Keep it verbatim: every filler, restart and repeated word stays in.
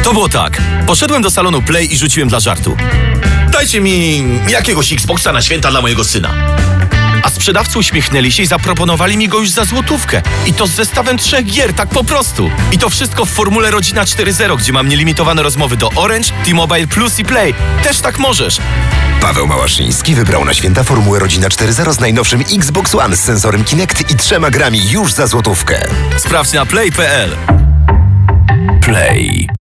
To było tak. Poszedłem do salonu Play i rzuciłem dla żartu: Dajcie mi jakiegoś Xboxa na święta dla mojego syna. A sprzedawcy uśmiechnęli się i zaproponowali mi go już za złotówkę. I to z zestawem trzech gier, tak po prostu. I to wszystko w formule Rodzina cztery zero, gdzie mam nielimitowane rozmowy do Orange, T-Mobile Plus i Play. Też tak możesz. Paweł Małaszyński wybrał na święta formułę Rodzina cztery zero z najnowszym Xbox One z sensorem Kinect i trzema grami już za złotówkę. Sprawdź na play kropka p l. Play.